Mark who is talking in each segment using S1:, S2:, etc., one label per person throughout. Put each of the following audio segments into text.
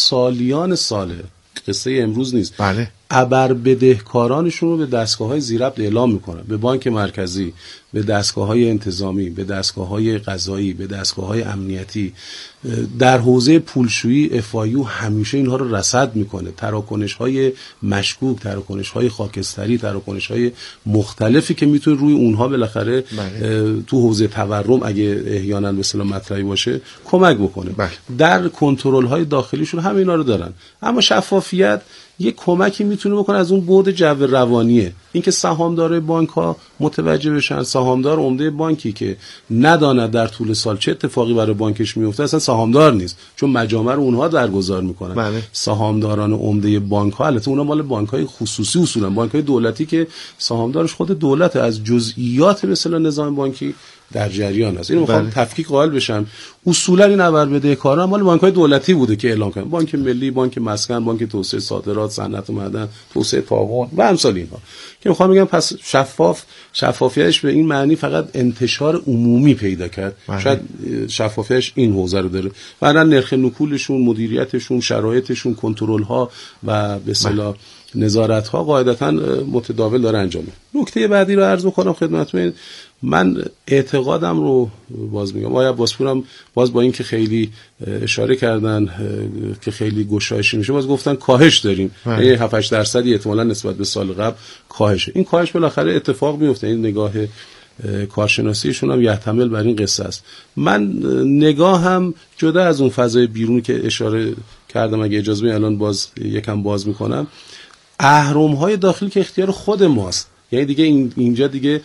S1: سالیان ساله، قصه امروز نیست.
S2: بله.
S1: ابر بدهکارانشون رو به دستگاه‌های ذی‌ربط اعلام میکنن، به بانک مرکزی، به دستگاه‌های انتظامی، به دستگاه‌های قضایی، به دستگاه‌های امنیتی. در حوزه پولشویی FIU همیشه اینها رو رصد میکنه، تراکنش‌های مشکوک، تراکنش‌های خاکستری، تراکنش‌های مختلفی که میتونه روی اونها بالاخره تو حوزه تورم اگه احیانا به اصطلاح مطرحی باشه کمک بکنه. در کنترل‌های داخلیشون هم اینا رو دارن. اما شفافیت یک کمکی میتونه بکنه از اون بعد جو روانیه، اینکه سهامدارای بانک‌ها متوجه بشن سهامدار عمده بانکی که نداند در طول سال چه اتفاقی برای بانکش میفته اصلا سهامدار نیست، چون مجامع رو اونها برگزار میکنن.
S2: بله.
S1: سهامداران عمده بانک‌ها البته اونها مال بانک‌های خصوصی اصولا، بانک‌های دولتی که سهامدارش خود دولت، از جزئیات مثلا نظام بانکی در جریان است. اینو میخوام تفکیک قائل بشم. اصولا این ابر بدهکاران مال بانک‌های دولتی بوده که اعلام کردن، بانک ملی، بانک مسکن، بانک توسعه صادرات، صنعت و معدن، توسعه طاقات و امثال اینها، که میخوام بگم پس شفافیتش به این معنی فقط انتشار عمومی پیدا کرد. شاید شفافیتش این حوزه رو داره. بعدن نرخ نکولشون، مدیریتشون، شرایطشون، کنترل‌ها و به اصطلاح نظارت‌ها قاعدتاً متداول داره انجام میشه. نکته بعدی رو عرض می‌کنم خدمتتون. من اعتقادم رو باز میگم، آقای عباسپور هم باز با این که خیلی اشاره کردن که خیلی گشایشی میشه، باز گفتن کاهش داریم، یه 7-8% احتمالاً نسبت به سال قبل کاهشه. این کاهش بالاخره اتفاق میفته، این نگاه کارشناسیشون هم یحتمل بر این قصه است. من نگاهم جدا از اون فضای بیرونی که اشاره کردم، اگه اجازه بدید الان یکم باز میکنم، اهرم‌های داخلی که اختیار خود ماست، یعنی دیگه اینجا دیگه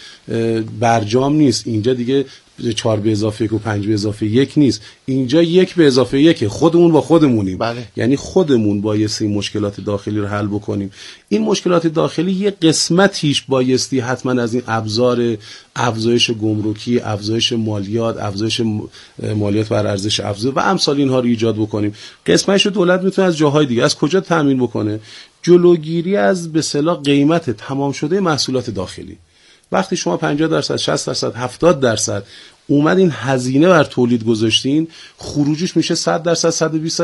S1: برجام نیست، اینجا دیگه 4+1 و 5+1 نیست، اینجا 1+1، خودمون با خودمونیم.
S2: بله.
S1: یعنی خودمون بایستی مشکلات داخلی رو حل بکنیم. این مشکلات داخلی یه قسمتیش بایستی حتما از این ابزار افزایش گمرکی، افزایش مالیات، افزایش مالیات بر ارزش افزوده و امثال اینها رو ایجاد بکنیم. قسمتش رو دولت میتونه از جاهای دیگه، از کجا تامین بکنه؟ جلوگیری از به اصطلاح قیمت تمام شده محصولات داخلی. وقتی شما 50%، 60%، 70% اومدین هزینه بر تولید گذاشتین، خروجش میشه 100%، 120%،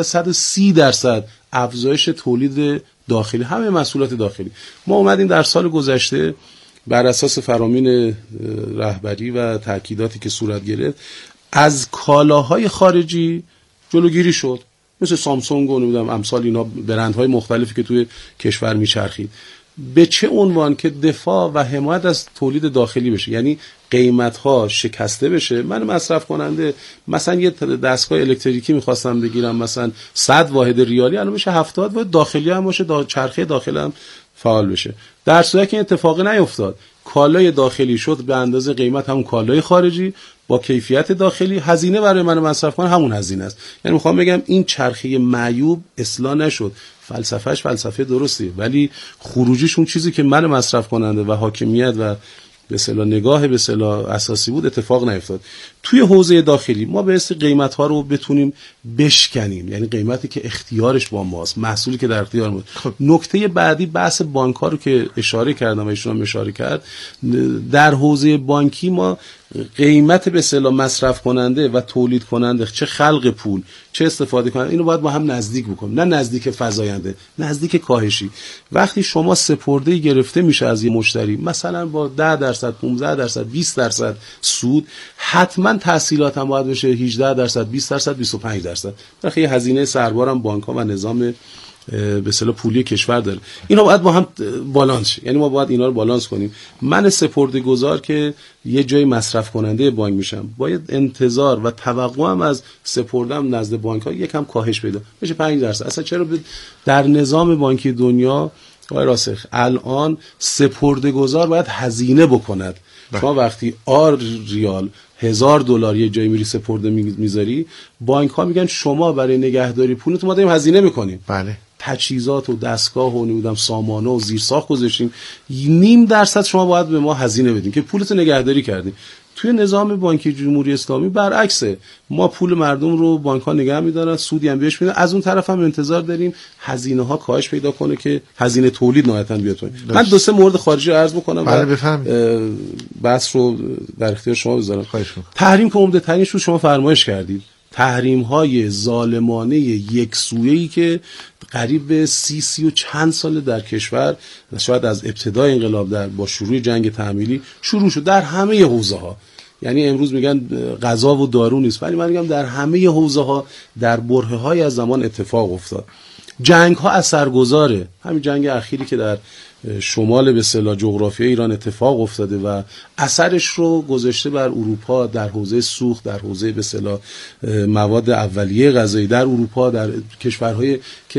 S1: 130% افزایش تولید داخلی، همه محصولات داخلی. ما اومدیم در سال گذشته بر اساس فرامین رهبری و تاکیداتی که صورت گرفت از کالاهای خارجی جلوگیری شد، مثل سامسونگ و نمیدونم امثال اینا، برندهای مختلفی که توی کشور میچرخید. به چه عنوان؟ که دفاع و حمایت از تولید داخلی بشه، یعنی قیمت‌ها شکسته بشه. من مصرف کننده مثلا یه دستگاه الکتریکی می‌خواستم بگیرم مثلا 100 واحد ریالی، الان میشه 70 واحد داخلی هم باشه، چرخه داخل هم فعال بشه. در صورتی که این اتفاقی نیفتاد، کالای داخلی شد به اندازه قیمت همون کالای خارجی با کیفیت داخلی، هزینه برای من مصرف کنم همون هزینه است. یعنی میخوام بگم این چرخه معیوب اصلاح نشد. فلسفهش فلسفه درستیه، ولی خروجیش اون چیزی که من مصرف کننده و حاکمیت و به اصطلاح نگاه به اصطلاح اساسی بود اتفاق نیفتاد. توی حوزه داخلی ما به اصطلاح قیمت‌ها رو بتونیم بشکنیم، یعنی قیمتی که اختیارش با ماست، محصولی که در اختیار ماست. نکته بعدی بحث بانک‌ها رو که اشاره کردم و ایشون هم اشاره کرد، در حوزه بانکی ما قیمت به اصطلاح مصرف کننده و تولید کننده، چه خلق پول چه استفاده کننده، اینو باید با هم نزدیک بکنیم، نه نزدیک فزاینده، نزدیک کاهشی. وقتی شما سپرده گرفته میشه از یه مشتری مثلا با 10%، 15%، 20% سود، حتما تحصیلات هم باید بشه 18%، 20%، 25%. بخاطر یه هزینه سربارم بانک‌ها و نظام به اصطلاح پولی کشور داره. اینا باید با هم بالانس شه، یعنی ما باید اینا رو بالانس کنیم. من سپرده‌گذار که یه جای مصرف کننده بانک میشم، باید انتظار و توقعم از سپردم نزد بانک‌ها یکم کاهش پیدا بشه، 5%. اصلا چرا در نظام بانکی دنیا آقای راسخ الان سپرده‌گذار باید هزینه بکند. شما وقتی ریال $1000 یه جایی میری سپرده میذاری، بانک ها میگن شما برای نگهداری پولتون ما داریم هزینه میکنیم.
S2: بله.
S1: تجهیزات و دستگاه و نمیدونم سامانه و زیرساخت گذاشتیم، 0.5% شما باید به ما هزینه بدین که پولتون نگهداری کردیم. توی نظام بانکی جمهوری اسلامی برعکسه، ما پول مردم رو بانک ها نگه میدارن، سودی هم بهش میدن، از اون طرف هم انتظار داریم هزینه ها کاهش پیدا کنه که هزینه تولید نهایتاً بیاد پایین. من 2-3 مورد خارجی رو عرض بکنم.
S2: بله بفرمایید.
S1: بحث رو در اختیار شما بذارم. تحریم که عمده ترینش رو شما فرمایش کردید، تحریم‌های ظالمانه یک سویه‌ای که قریب به 30 و چند سال در کشور، شاید از ابتدای انقلاب با شروع جنگ تحمیلی شروع شد در همه حوزه‌ها. یعنی امروز میگن غذا و دارو نیست، ولی من میگم در همه حوزه‌ها در برهه‌های از زمان اتفاق افتاد. جنگ‌ها اثرگذاره. همین جنگ اخیری که در شمال به اصطلاح جغرافیای ایران اتفاق افتاده و اثرش رو گذاشته بر اروپا در حوزه سوخت، در حوزه به اصطلاح مواد اولیه غذایی، در اروپا، در کشورهای که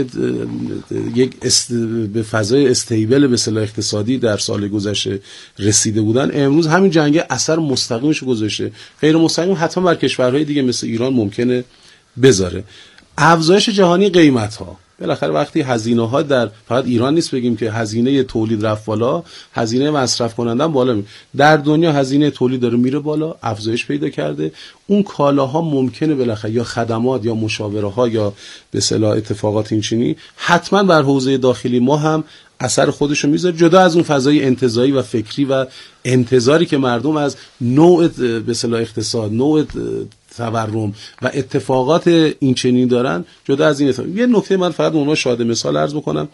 S1: به فضای استیبل به اصطلاح اقتصادی در سال گذشته رسیده بودن، امروز همین جنگ اثر مستقیمش رو گذاشته. غیر مستقیم حتما بر کشورهای دیگه مثل ایران ممکنه بذاره. افزایش جهانی قیمت‌ها، بالاخره وقتی هزینه‌ها در فقط ایران نیست بگیم که هزینه تولید رفت بالا، هزینه مصرف کننده بالا میره. در دنیا هزینه تولید داره میره بالا، افزایش پیدا کرده. اون کالاها ممکنه بالاخره یا خدمات یا مشاوره‌ها یا به اصطلاح اتفاقات اینچنینی حتما بر حوزه داخلی ما هم اثر خودشو میذاره، جدا از اون فضای انتزاعی و فکری و انتظاری که مردم از نوع به اصطلاح اقتصاد، نوع تورم و اتفاقات این چنین دارن. جدا از این یه نکته من فقط اونها شاهد مثال عرض بکنم.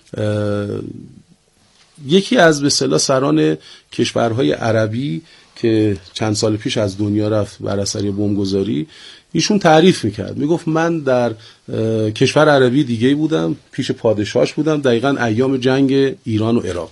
S1: یکی از به اصطلاح سران کشورهای عربی که چند سال پیش از دنیا رفت بر اثر بمبگذاری، ایشون تعریف میکرد، میگفت من در کشور عربی دیگه بودم، پیش پادشاهش بودم، دقیقاً ایام جنگ ایران و عراق.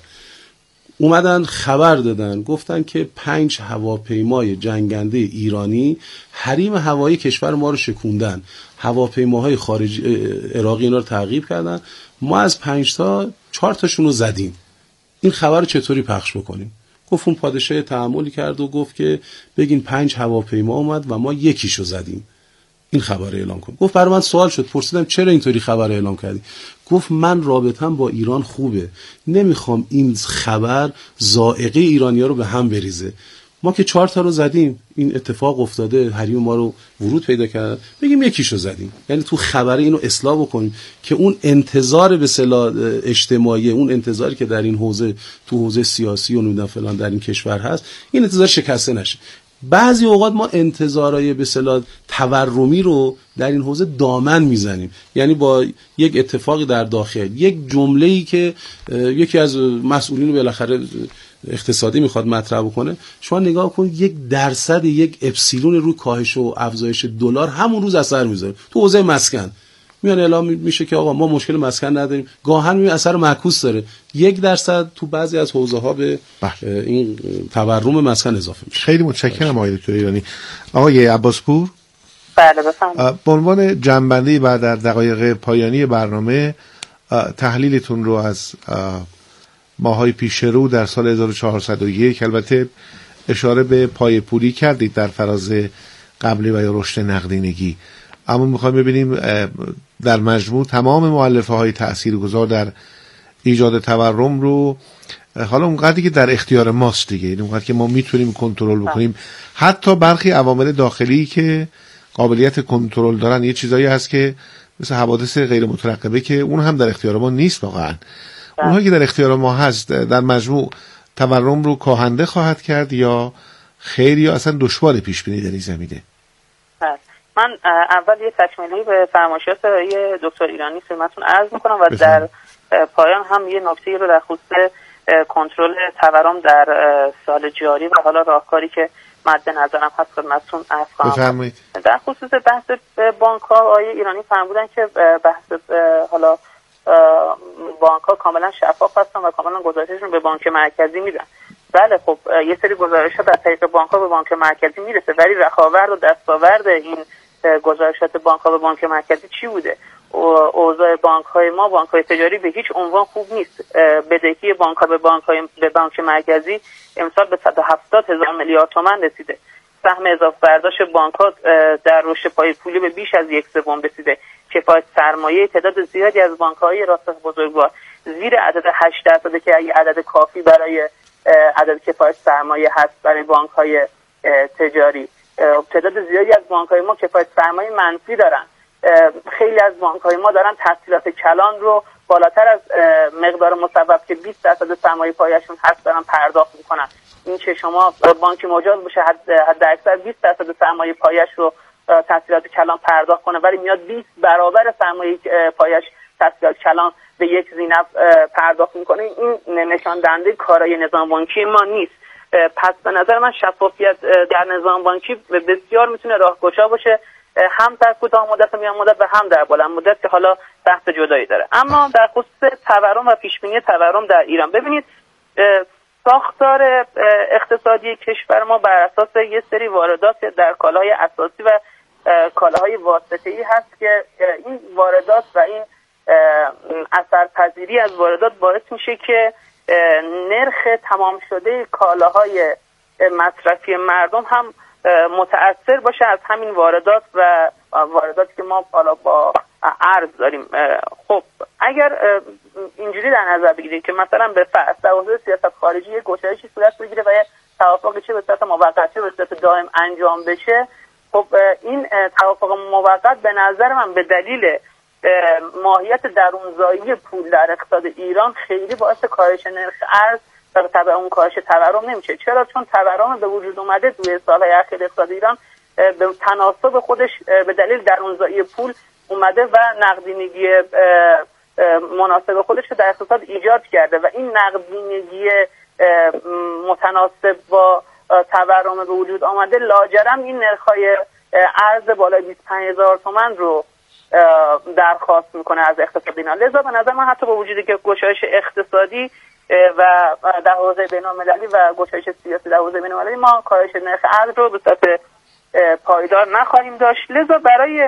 S1: اومدن خبر دادن، گفتن که 5 هواپیمای جنگنده ایرانی حریم هوایی کشور ما رو شکوندن، هواپیماهای خارجی عراقی اینا رو تعقیب کردن، ما از 5 تا 4 تاشون رو زدیم، این خبر رو چطوری پخش بکنیم؟ گفت اون پادشاه تأملی کرد و گفت که بگین 5 هواپیما اومد و ما یکیشو زدیم، این خبر اعلام کن. گفت برای من سوال شد، پرسیدم چرا اینطوری خبر اعلام کردی؟ گفت من رابطم با ایران خوبه، نمیخوام این خبر ذائقه ایرانی‌ها رو به هم بریزه. ما که 4 تا رو زدیم، این اتفاق افتاده، حریم ما رو ورود پیدا کرد، بگیم یکیشو زدیم. یعنی تو خبر اینو اصلاح بکنیم که اون انتظار به اصطلاح اجتماعی، اون انتظاری که در این حوزه، تو حوزه سیاسی و نمیدونم فلان در این کشور هست، این انتظار شکسته نشه. بعضی اوقات ما انتظارای به اصطلاح تورمی رو در این حوزه دامن میزنیم، یعنی با یک اتفاقی در داخل، یک جمله‌ای که یکی از مسئولین بالاخره اقتصادی میخواد مطرح بکنه، شما نگاه کن 1%، 1 اپسیلون روی کاهش و افزایش دلار همون روز اثر میذاره. تو حوزه مسکن میان اعلام میشه که آقا ما مشکل مسکن نداریم، گاهن می اثر معکوس داره، 1% تو بعضی از حوزه ها به این تورم مسکن اضافه میشه.
S2: خیلی متشکرم آقای دکتر ایرانی. آقای عباسپور،
S3: بله بفرمایید.
S2: به عنوان جنبندی بعد در دقایق پایانی برنامه تحلیلتون رو از ماهای پیش رو در سال 1401، البته اشاره به پای پولی کردید در فراز قبلی و یا رشد نقدینگی، اما میخوایم ببینیم در مجموع تمام مؤلفه های تاثیرگذار در ایجاد تورم رو، حالا اونقدری که در اختیار ماست دیگه، اونقدر که ما میتونیم کنترل بکنیم، حتی برخی عوامل داخلی که قابلیت کنترل دارن، یه چیزایی هست که مثل حوادث غیر مترقبه که اون هم در اختیار ما نیست واقعا. اونهایی که در اختیار ما هست در مجموع تورم رو کاهنده خواهد کرد یا خیر، یا اصلا دشوار پیش بینی در این زمینه؟
S3: من اول یه تکمیلی به فرمایشات دکتر ایرانی خدمتتون عرض میکنم و در پایان هم یه نکته رو در خصوص کنترل تورم در سال جاری و حالا راهکاری که مد نظرم هست خدمتتون عرض کنم. در خصوص بحث بانک ها، آقای ایرانی فرمودن که بحث حالا بانک ها کاملا شفاف هستن و کاملا گزارششون به بانک مرکزی میدن. بله خب یه سری گزارش ها در طریق بانک ها به بانک مرکزی میرسه، ولی رخاورد و دستاورد این گزارشات بانک ها به بانک مرکزی چی بوده؟ اوضاع بانک های ما، بانک های تجاری به هیچ عنوان خوب نیست. بدهی بانک ها به بانک مرکزی امسال به 170,000 میلیارد تومان رسیده. سهم اضافه برداشت بانک ها در رشد پای پولی به بیش از 1/3 رسیده. کفایت سرمایه تعداد زیادی از بانک های راست بزرگوار زیر عدد 8% که اگه عدد کافی برای عدد کفایت سرمایه هست برای بانک های تجاری، تعداد زیادی از بانک های ما کفایت سرمایه منفی دارن. خیلی از بانک های ما دارن تسهیلات کلان رو بالاتر از مقدار مصوب که 20% سرمایه پایه‌شون هست دارن پرداخت میکنن. این که شما بانک مجاز باشه حد اکثر 20% سرمایه پایه‌اش رو تسهیلات کلان پرداخت کنه ولی میاد 20 برابر سرمایه پایش تسهیلات کلان به یک ذینفع پرداخت میکنه، این نشان دهنده کارای نظام بانکی ما نیست. پس به نظر من شفافیت در نظام بانکی بسیار میتونه راهگشا باشه، هم در کوتاه مدت و میان مدت و هم در بلند مدت که حالا بحث جدایی داره. اما در خصوص تورم و پیشبینی تورم در ایران، ببینید ساختار اقتصادی کشور ما بر اساس یه سری واردات در کالاهای اساسی و کالاهای واسطه‌ای هست که این واردات و این اثرپذیری از واردات باعث میشه که نرخ تمام شده کالاهای مصرفی مردم هم متأثر باشه از همین واردات و وارداتی که ما حالا با ارز داریم. خب اگر اینجوری در نظر بگیریم که مثلا به فرض در حوزه سیاست خارجی یک گشایشی صورت بگیره و یه توافقی چه به صورت موقت چه به صورت دائم انجام بشه، خب این توافق موقت به نظر من به دلیل ماهیت درونزایی پول در اقتصاد ایران خیلی باعث کاهش نرخ ارز و به تبع اون کاهش تورم نمیشه. چرا؟ چون تورم به وجود اومده توی سالهای اخیر اقتصاد ایران به تناسب خودش به دلیل درونزایی پول اومده و نقدینگی مناسب خودش رو در اقتصاد ایجاد کرده و این نقدینگی متناسب با تورم به وجود آمده لاجرم این نرخ‌های ارز بالای 25,000 تومان رو درخواست میکنه از اقتصاد ایران. لذا به نظر من حتی با وجودی که گشایش اقتصادی و در حوزه بین‌المللی و گشایش سیاسی در حوزه بین‌المللی ما کاهش نرخ ارز رو به صورت پایدار نخواهیم داشت. لذا برای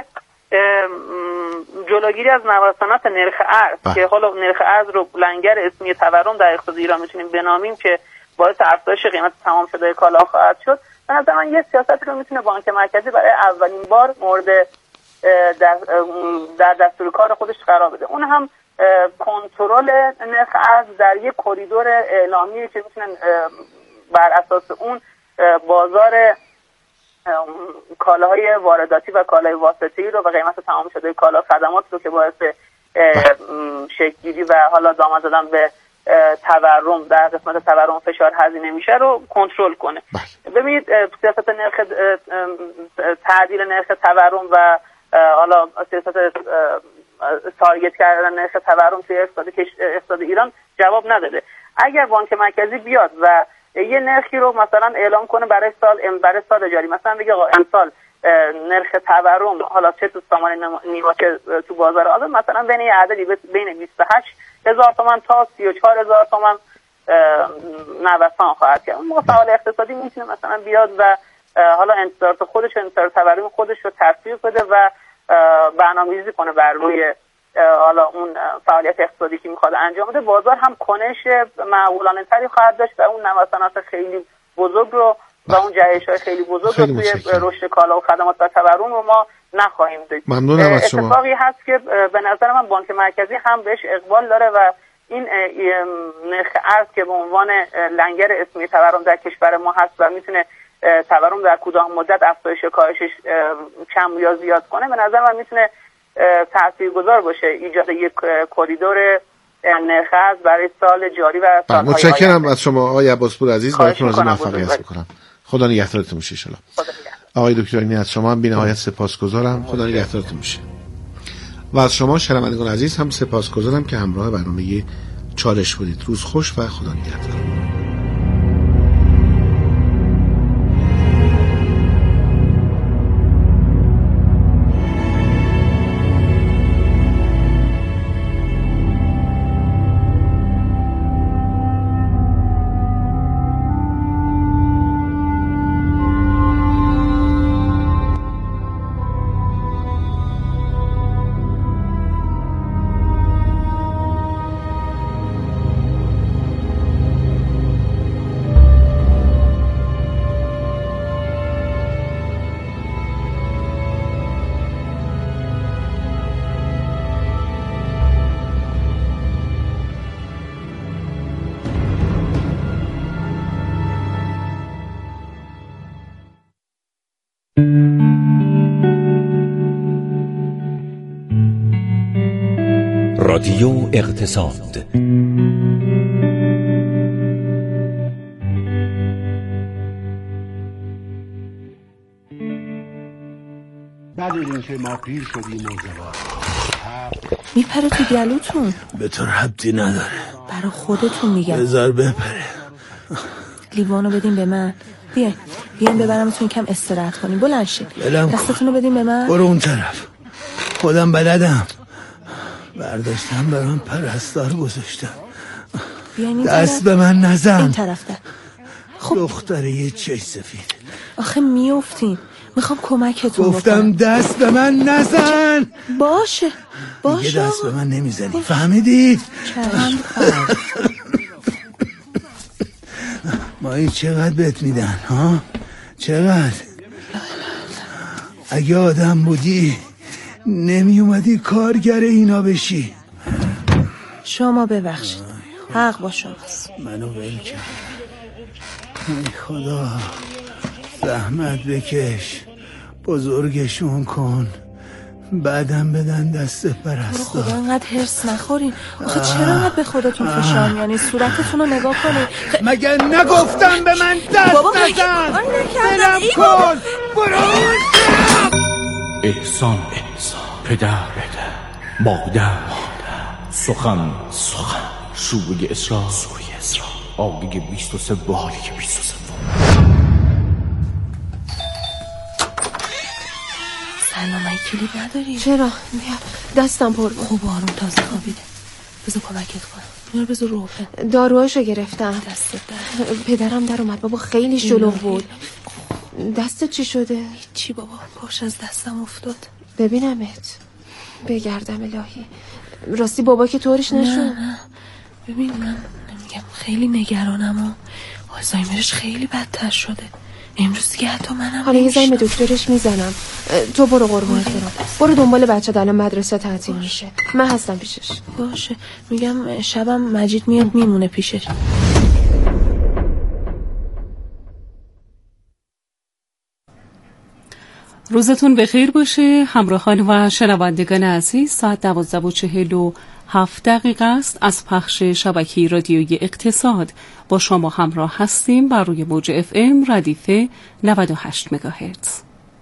S3: جلوگیری از نوسانات نرخ ارز که حالا نرخ ارز رو لنگر اسمی تورم در اقتصاد ایران میتونیم بنامیم که باعث افزایش قیمت تمام شده کالا خواهد شد، به نظر من یه سیاستی رو میتونه بانک مرکزی برای اولین بار مورد در دستور کار خودش قرار بده. اون هم کنترل نرخ ارز در یک کریدور اعلامی که میتونن بر اساس اون بازار کالاهای وارداتی و کالاهای واسطه‌ای رو و قیمت تمام شده کالا خدمات رو که باعث شکل‌گیری و حالا دامن زدن به تورم در قسمت تورم فشار هزینه میشه رو کنترل کنه. ببینید سیاست نرخ تعدیل نرخ تورم و حالا سیاست تارگت کردن نرخ تورم توی اقتصاد ایران جواب نداده. اگر بانک مرکزی بیاد و یه نرخی رو مثلا اعلام کنه برای سال جاری، مثلا بگه آقا امسال نرخ تورم حالا چه تو سامان نیما که تو بازار آزاد مثلا بین یه عددی بین 28,000 تومان تا 34,000 تومان نوسان خواهد کرد. اون فعال اقتصادی میتونه مثلا بیاد و حالا انتظارات خودش و انتظار تورم خودش رو تفسیر بده و برنامه‌ریزی کنه بر روی حالا اون فعالیت اقتصادی که میخواد انجام بده. بازار هم کنش معقولانه تری خواهد داشت و اون نوسانات خیلی بزرگ رو و اون جهش‌های خیلی بزرگ رو توی رشد کالا و خدمات و تورم رو ما نخواهیم دید.
S2: ممنونم از شما.
S3: اتفاقی هست که به نظر من بانک مرکزی هم بهش اقبال داره و این نرخ ارز که به عنوان لنگر اسمی تورم در کشور ما هست و میتونه تورم در کوتاه مدت افزایش کاهشش کم یا زیاد کنه، به نظر من میتونه تاثیرگذار باشه ایجاد یک کریدور نرخ ارز برای سال جاری و سال‌های آینده.
S2: متشکرم از شما آقای عباسپور عزیز، براتون آرزوی موفقیت می‌کنم. خدا نگهدارتون باشه ان شاءالله. آقای دکتر اینی از شما هم بی‌نهایت سپاسگزارم. خدا نگهدارتون باشه. و از شما شنوندگان عزیز هم سپاسگزارم که همراه برنامه چالش بودید. روز خوش و خدا نگهدار.
S4: رادیو اقتصاد.
S1: که ما پیر شدیم و زوار
S5: میپره تو گلوتون.
S6: به تو ربطی نداره،
S5: برای خودتون میگم.
S6: بذار بپره.
S5: لیوانو بدین به من. بیاین ببرمتون کم استراحت کنیم. بلند شید. دستتونو بدین به من.
S6: برو اون طرف، خودم بلدم. برداشتم برام پرستار گذاشتم. دست به من نزن.
S5: این طرف ده.
S6: خب دختره یه چش سفید.
S5: آخه میافتین. میخوام کمکتون
S6: گفتم دست به من نزن.
S5: باشه
S6: دیگه دست به من نمیزنی، فهمیدید؟ مایی چقدر بهت میدن ها؟ چقدر؟ اگه آدم بودی نمی اومدی کارگر اینا بشی.
S5: شما ببخشید، حق با شماست.
S6: منو ول کرد. ای خدا، زحمت بکش، بزرگشون کن، بعدم بدن دست پرستار.
S5: خدا انقدر هرس نخورین. آخه چرا انقدر به خودتون فشار میانید؟ صورتتون رو نگاه کنید.
S6: مگه نگفتم به من دست نزن؟ دلم کن. برو.
S4: احسان، پدر، مادر، سخن، شوره اسرار، آگه 23.
S5: سلام، ای کلید نداری؟
S7: چرا؟ دستم پر بود.
S5: خوب آروم، تازه خوابیده. بذار کمکت کنم. اینا بذار رو بپن.
S7: داروهاشو گرفتم.
S5: دستت در.
S7: پدرم در اومد بابا، خیلی شلوغ بود. دستت چی شده؟
S5: چی بابا، پاش از دستم افتاد.
S7: ببینمت، بگردم الهی. راستی بابا که طورش نشون؟
S5: نه ببین، من میگم خیلی نگرانم. آلزایمرش خیلی بدتر شده. امروز دیگه حتی منم
S7: حالا یه زنگ به دکترش میزنم. تو برو قربونت برم. برو دنبال بچه، الان مدرسه تعطیل میشه. من هستم پیشش.
S5: باشه. میگم شبم مجید میاد میمونه پیشش.
S8: روزتون بخیر باشه همراهان و شنوندگان عزیز. ساعت 12:47 است از پخش شبکه رادیویی اقتصاد. با شما همراه هستیم بر روی موج FM ردیف 98 مگاهرتز.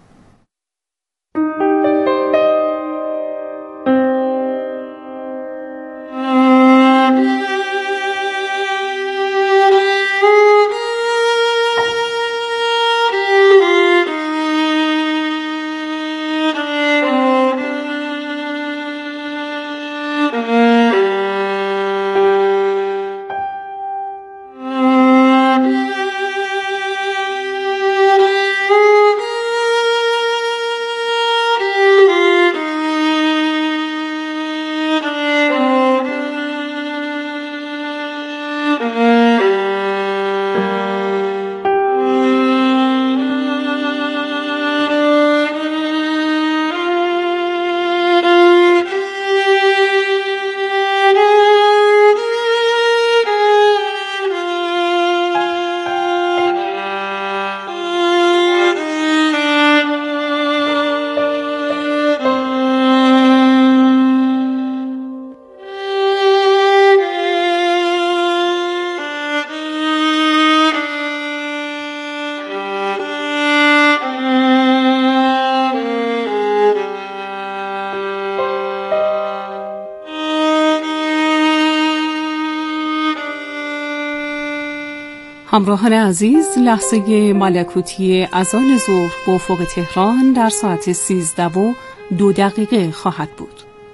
S8: همراهان عزیز، لحظه ملکوتی اذان ظهر با افق تهران در ساعت 13:02 خواهد بود.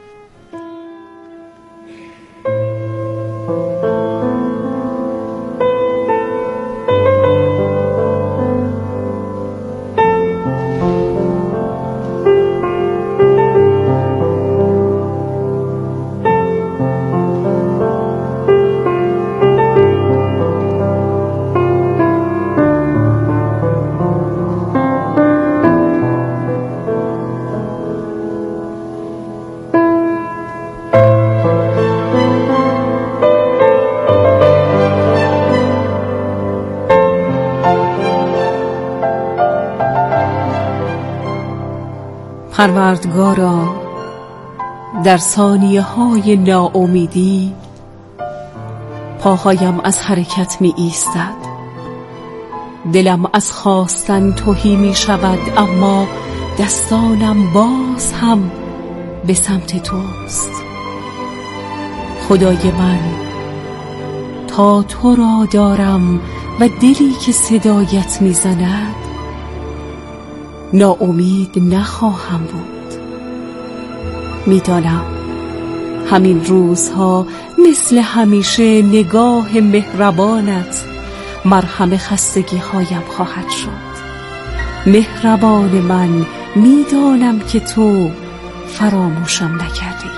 S8: پروردگارا، در ثانیه های ناامیدی پاهایم از حرکت می ایستد، دلم از خواستن تهی می شود، اما دستانم باز هم به سمت توست. خدای من، تا تو را دارم و دلی که صدایت میزند، ناامید نخواهم بود. میدانم همین روزها مثل همیشه نگاه مهربانت مرهم خستگی هایم خواهد شد. مهربان من، میدانم که تو فراموشم نکردی.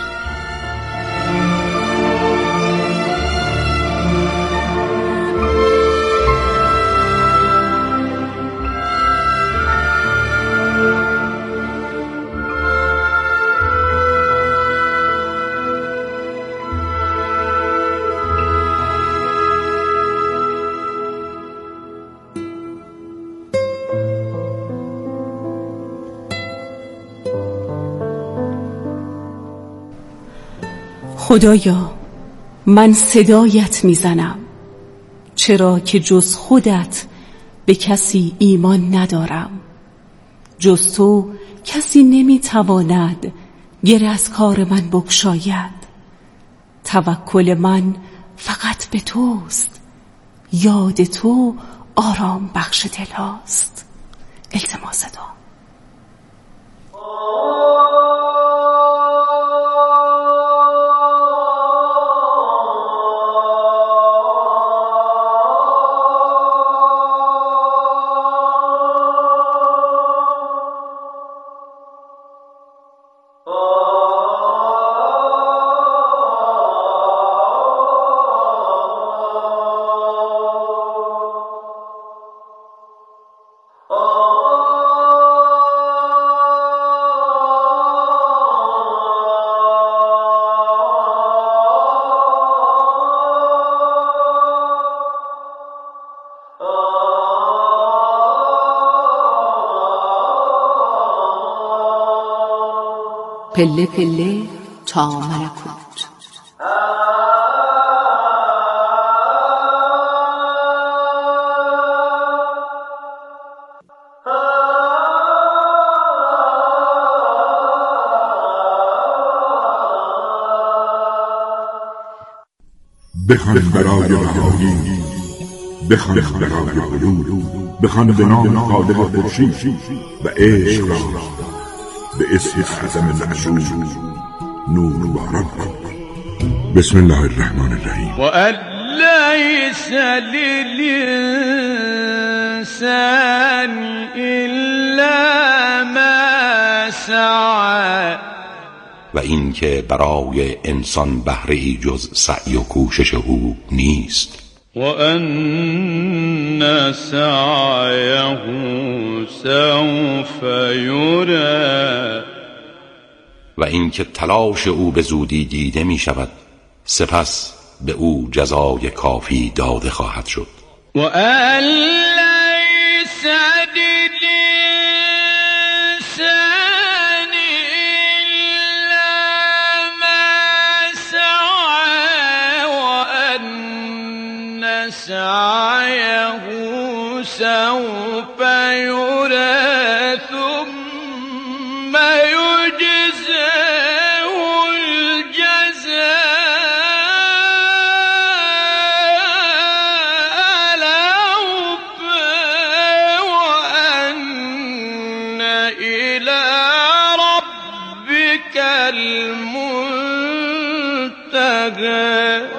S8: خدایا، من صدایت میزنم، چرا که جز خودت به کسی ایمان ندارم. جز تو کسی نمیتواند گره از کار من بگشاید. توکل من فقط به توست، یاد تو آرام بخش دل هاست. التماس دعا. پله پله تا ملکوت.
S9: بخوان برای رهایی، بخوان برای علوم، بخوان به نام خالق خورشید و عشق را به اسم اعظم معصوم نور باران کن. بسم الله الرحمن الرحیم.
S10: و لیس للانسان الا ما سعی.
S11: و این که برای انسان بهره‌ای جز سعی و کوشش او نیست.
S10: و ان سعیه سوف یری.
S11: و این که تلاش او به زودی دیده می شود، سپس به او جزای کافی داده خواهد شد.
S10: و ان لیس سعيه سوف يرى ثم يجزاه الجزاء الأوفى وأن إلى ربك المنتهى.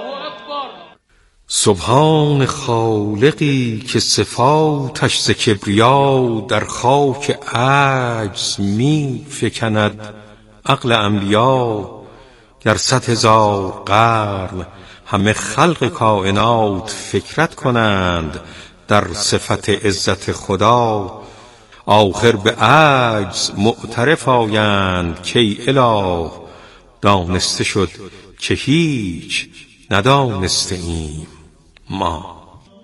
S12: سبحان خالقی که صفاتش ز کبریا در خاک عجز می فکند. عقل انبیا گر 100,000 قرن همه خلق کائنات فکرت کنند در صفت عزت خدا، آخر به عجز معترف آیند که ای اله دانسته شد که هیچ ندانسته ایم ما.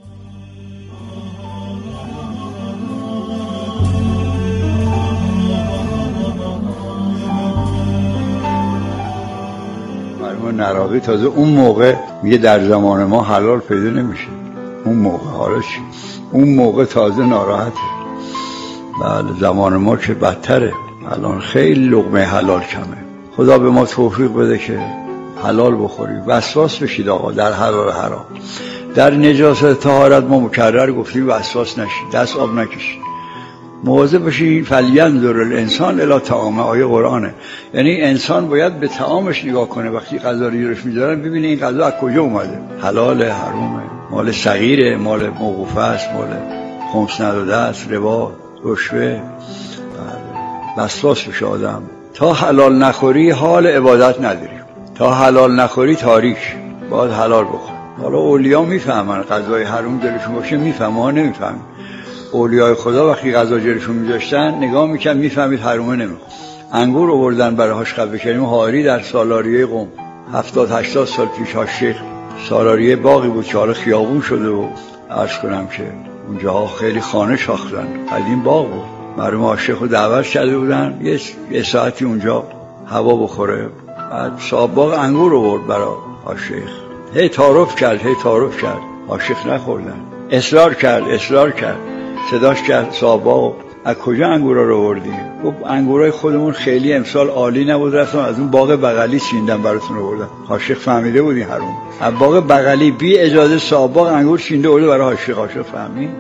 S13: مرحوم نراقی تازه اون موقع میگه در زمان ما حلال پیدا نمیشه. اون موقع حالا چی؟ اون موقع تازه ناراحته. بله زمان ما که بدتره، الان خیلی لقمه حلال کمه. خدا به ما توفیق بده که حلال بخوریم، وسواس بشید آقا در حلال حرام. در نجاست طهارت ما مکرر گفتیم وسواس نشید، دست آب نکشید، مواظب باشید. فلینظر الانسان الی طعامه، آیه قرآنه. یعنی انسان باید به طعامش نگاه کنه، وقتی غذا رو جلوش میذارن ببینه این غذا از کجا اومده، حلال حرامه، مال صغیره، مال موقوفه است، مال خمس نداده است، ربا، رشوه. وسواس بشه آدم. تا حلال نخوری حال عبادت نداری، تا حلال نخوری تاریک، باید حلال بخور. حالا اولیا میفهمن غذای حرام دلشون باشه، میفهمن، ما نمیفهمیم. اولیای خدا وقتی غذا جلوشون میذاشتن نگاه میکرد میفهمید حرامه نمیخواد. انگور آوردن برای حاج کریم حاری در سالاریه قم 70-80 سال پیش. حاج شیخ سالاریه باغی بود که حالا خیابون شده و عرض کنم که اونجاها خیلی خانه ساختن، قدیم باغ بود. مرحوم حاج شیخ رو دعوت کرده بودن یه ساعتی اونجا هوا بخوره. بعد صاحب باغ انگور آورد برای حاج شیخ، هی تعارف کرد حاج شیخ نخوردن. اصرار کرد صداش کرد صاحب باغ از کجا انگورا رو آوردی؟ گفت انگورای خودمون خیلی امسال عالی نبود، رفتم از اون باغ بغلی چیندم براتون آوردم. حاج شیخ فهمیده بود این حرام. از باغ بغلی بی اجازه صاحب باغ انگور چینده آورده برای حاج شیخ. فهمید؟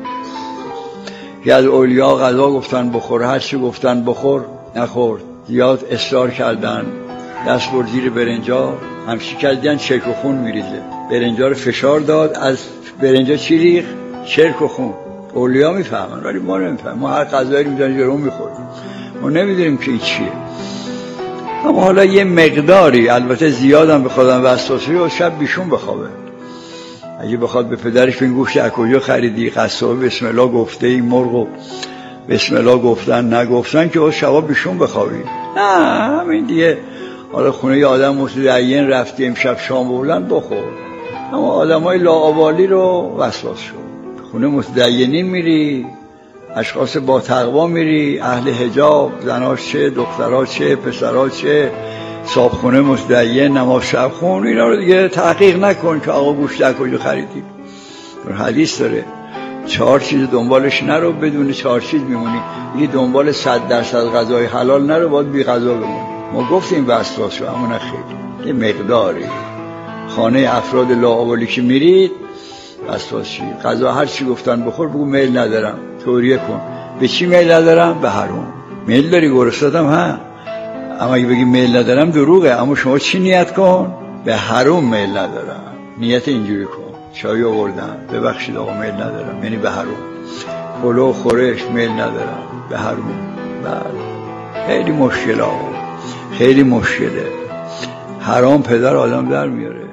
S13: یه از اولیا غذا گفتن بخور، هر چی گفتن بخور نخورد. زیاد اصرار کردن، دست برد زیر برنجا، همچی کردن چرک و خون میریزه. برنجا رو فشار داد، از برنجا چی ریخت؟ چرک و خون. اولیا میفهمن ولی ما نمیفهمیم. ما هر غذایی رو میذاریم جلومون میخوریم، ما نمیدونیم که این چیه. اما حالا یه مقداری، البته زیادم به خودم وسواسی و شب بیشون بخوابه. اگه بخواد به پدرش بگه گوشت از کجا خریدی، قصابه بسم الله گفته، این مرغو بسم الله گفتن نگفتن، که شبا بیشون بخوابی. نه همین دیگه. حالا خونه ی آدم متدین رفتی امشب شام بولن بخور. اما آدمای لاابالی رو وسواس شد. خونه متدینین میری، اشخاص با تقوا میری، اهل حجاب، زناش چه، دختراش چه، پسراش چه، صاحب خونه متدین، نماز شب خون، اینا رو دیگه تحقیق نکن که آقا گوشت از کجا خریدی. حدیث داره 4 چیز دنبالش نرو، بدون 4 چیز میمونی. یه دنبال 100% غذای حلال نرو، باید بی غذا بمونی. ما گفتیم وسواس شو، اما نه خیلی، یه مقداری. خانه افراد لاابالی که میرید وسواس شید. غذا هر چی گفتن بخور، بگو میل ندارم، توریه کن. به چی میل ندارم؟ به حرام. میل داری گرسنه‌ام ها، اما اگه بگی میل ندارم دروغه. اما شما چی نیت کن؟ به حرام میل ندارم. نیت اینجوری کن. چای آوردم، ببخشید آقا میل ندارم، یعنی به حرام. پلو خورش میل ندارم، به حرام. بله خیلی مشکل آقا، خیلی مشکله. حرام پدر آدم در میاره.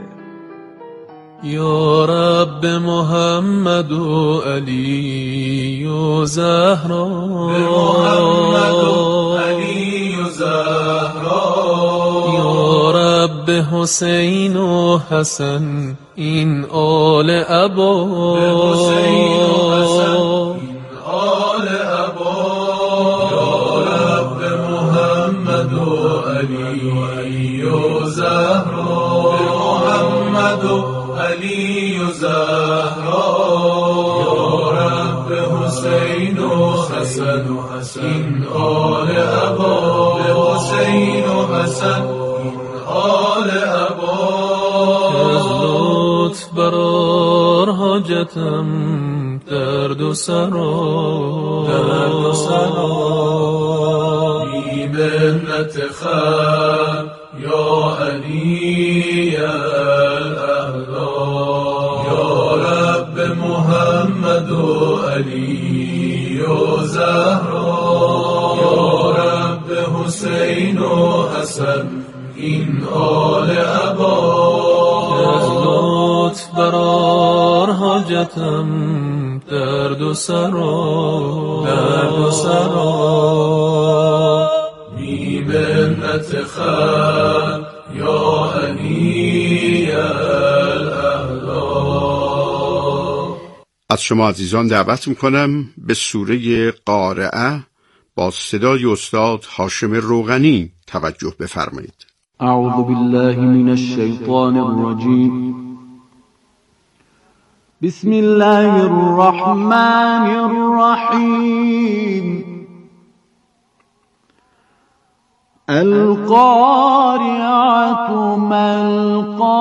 S14: یا رب محمد و علی و زهرا، محمد و علی و زهرا، یا رب حسین و حسن این آل ابا، حسین و حسن این آل ابا، یا رب محمد و علی و زهرا، محمد و علی و زهرا، یا رب حسین و حسن این آل ابا، حسین و حسن این آل ابا. از لطف برار حاجتم درد و سرا، درد و سرا، بی منت خلق یا علی محمد و علی و زهرا، یا رب حسین و حسن این آل ابا. از لطف برار حاجتم درد و سرا، درد و سرا، بی منت خلق یا علی
S15: از شما عزیزان دعوت میکنم به سوره قارعه با صدای استاد هاشم روغنی توجه بفرمایید.
S16: اعوذ بالله من الشیطان الرجیم. بسم الله الرحمن الرحیم. القارعة ما القارعة